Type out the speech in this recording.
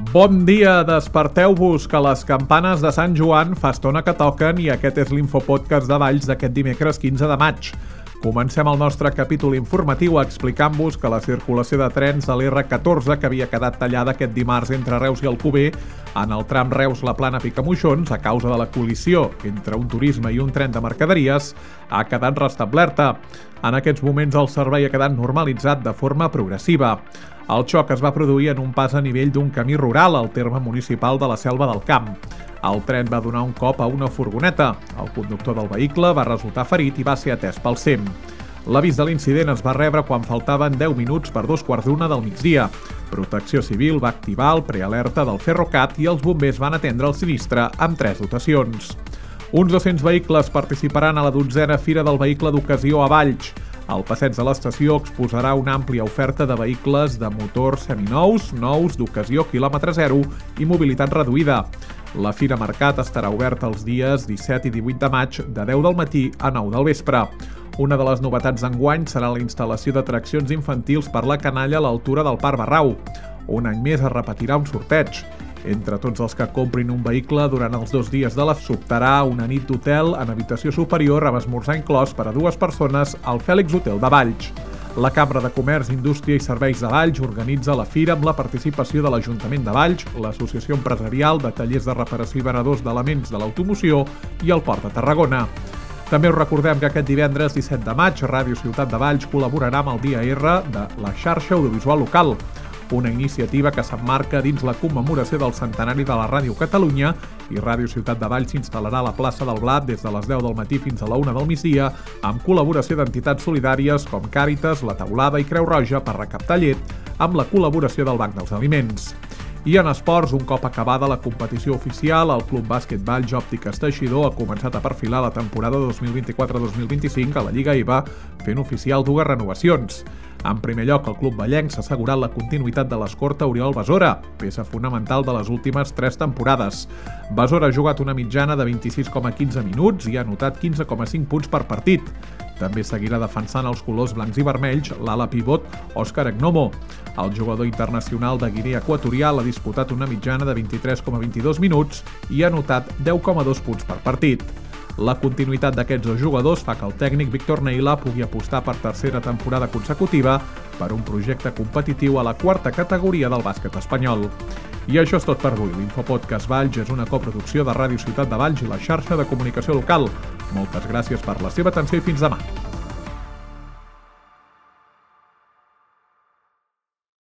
Bon dia, desperteu-vos, que les campanes de Sant Joan fa estona que toquen i aquest és l'Infopodcast de Valls d'aquest dimecres 15 de maig. Comencem el nostre capítol informatiu explicant-vos que la circulació de trens de l'R14, que havia quedat tallada aquest dimarts entre Reus i Alcover, en el tram Reus-La Plana-Picamoixons, a causa de la col·lisió entre un turisme i un tren de mercaderies, ha quedat restablerta. En aquests moments el servei ha quedat normalitzat de forma progressiva. El xoc es va produir en un pas a nivell d'un camí rural al terme municipal de la Selva del Camp. El tren va donar un cop a una furgoneta. El conductor del vehicle va resultar ferit i va ser atès pel SEM. L'avís de l'incident es va rebre quan faltaven 10 minuts per 2:15 del migdia. Protecció Civil va activar el prealerta del Ferrocat i els bombers van atendre el sinistre amb 3 dotacions. Uns 200 vehicles participaran a la 12a Fira del Vehicle d'Ocasió a Valls. El passeig de l'estació exposarà una àmplia oferta de vehicles de motor seminous, nous, d'ocasió, quilòmetre zero i mobilitat reduïda. La Fira Mercat estarà oberta els dies 17 i 18 de maig de 10 del matí a 9 del vespre. Una de les novetats d'enguany serà la instal·lació d'atraccions infantils per la canalla a l'altura del Parc Barrau. Un any més es repetirà un sorteig. Entre tots els que comprin un vehicle durant els 2 dies de s'optarà una nit d'hotel en habitació superior amb esmorzar inclòs per a 2 persones al Fèlix Hotel de Valls. La Cambra de Comerç, Indústria i Serveis de Valls organitza la fira amb la participació de l'Ajuntament de Valls, l'Associació Empresarial de Tallers de Reparació i Venedors d'Elements de l'Automoció i el Port de Tarragona. També us recordem que aquest divendres 17 de maig Ràdio Ciutat de Valls col·laborarà amb el Dia R de la xarxa audiovisual local, una iniciativa que s'emmarca dins la commemoració del centenari de la Ràdio Catalunya, i Ràdio Ciutat de Valls s'instal·larà a la plaça del Blat des de les 10 del matí fins a la 1 del migdia, amb col·laboració d'entitats solidàries com Càritas, La Taulada i Creu Roja per recaptar llet, amb la col·laboració del Banc dels Aliments. I en esports, un cop acabada la competició oficial, el Club Bàsquet Valls Òptiques Teixidor ha començat a perfilar la temporada 2024-2025 a la Lliga EVA, fent oficial 2 renovacions. En primer lloc, el club vallenc s'ha assegurat la continuïtat de l'escorta Oriol Besora, peça fonamental de les últimes 3 temporades. Besora ha jugat una mitjana de 26,15 minuts i ha anotat 15,5 punts per partit. També seguirà defensant els colors blancs i vermells l'ala pivot Òscar Agnomo. El jugador internacional de Guinea Equatorial ha disputat una mitjana de 23,22 minuts i ha anotat 10,2 punts per partit. La continuïtat d'aquests 2 jugadors fa que el tècnic Víctor Neila pugui apostar per tercera temporada consecutiva per un projecte competitiu a la 4a categoria del bàsquet espanyol. I això és tot per avui. L'Infopodcast Valls és una coproducció de Ràdio Ciutat de Valls i la xarxa de comunicació local. Moltes gràcies per la seva atenció i fins demà.